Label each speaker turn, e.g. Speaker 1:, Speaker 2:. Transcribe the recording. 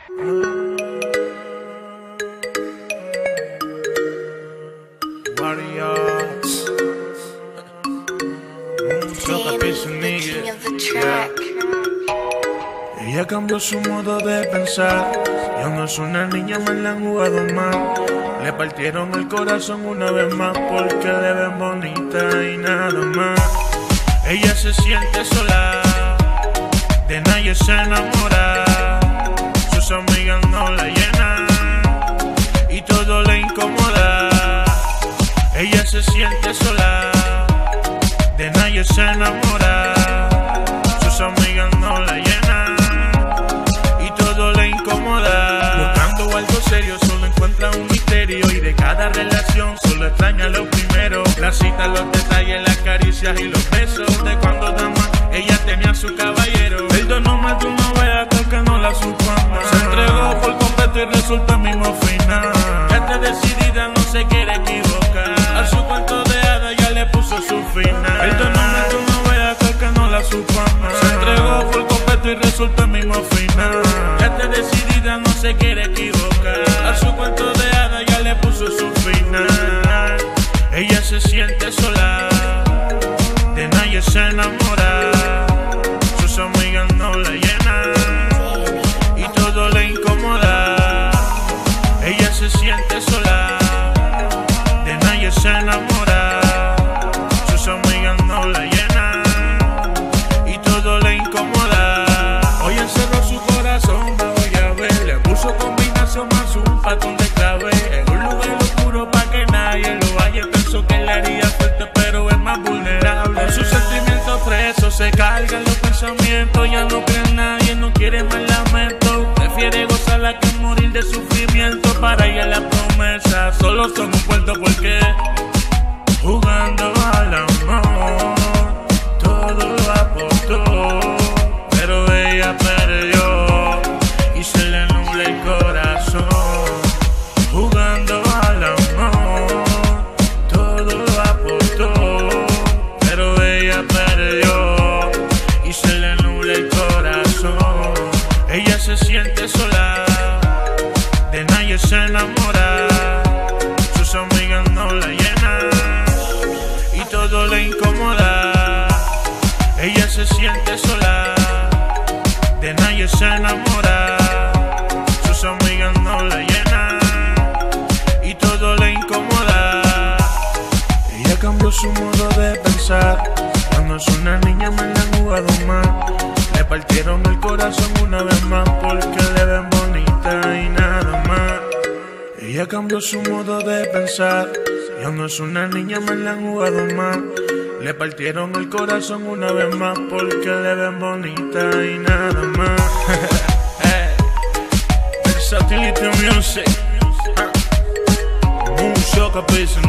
Speaker 1: Warriors. Ella cambió su modo de pensar. Ya no es una niña, me la han jugado mal. Le partieron el corazón una vez más porque le ven bonita y nada más. Ella se siente sola, de nadie se enamora. Sus amigas no la llenan y todo le incomoda. Ella se siente sola, de nadie se enamora. Sus amigas no la llenan y todo le incomoda. Buscando algo serio solo encuentra un misterio, y de cada relación solo extraña lo primero. La cita, los detalles, las caricias y los besos de cuando dama ella tenía a su caballero. Perdonó más de una vez que no la supo amar. Se entregó por completo y resulta el mismo final. Ya está decidida, no se quiere equivocar. A su cuento de hada ya le puso su final. Perdonó más de una vez que no la supo amar. Se entregó por completo y resulta el mismo final. Ya está decidida, no se quiere equivocar. A su cuento de hada ya le puso su final. Ella se siente sola, de nadie se enamora. Sus amigas no la llenan y todo le incomoda. Ella se siente sola, de nadie se enamora. Sus amigas no la llenan y todo le incomoda. Hoy encerró su corazón bajo llave, le puso combinación más un patrón de clave. En un lugar oscuro pa' que nadie lo vaya. Pensó que le haría fuerte pero es más vulnerable. Con sus sentimientos presos se cargan los pensamientos. Ya no cree en nadie, no quiere más lamento. Prefiere gozarla que morir de sufrimiento. Para ella la promesa solo son un cuento, porque jugando al amor todo lo aportó, pero ella perdió y se le nubla el corazón. Jugando al amor todo lo aportó, pero ella perdió y se le nubla el corazón. Ella se siente sola, de nadie se enamora. Sus amigas no la llenan y todo le incomoda. Ella se siente sola, de nadie se enamora. Sus amigas no la llenan y todo le incomoda. Ella cambió su modo de pensar. Ya no es una niña, me la han jugado mal. Le partieron el corazón una vez más porque le ven bonita y nada más. Ella cambió su modo de pensar. Ya no es una niña, me la han jugado mal. Le partieron el corazón una vez más porque le ven bonita y nada más. Versatility Music. Mucho capricho.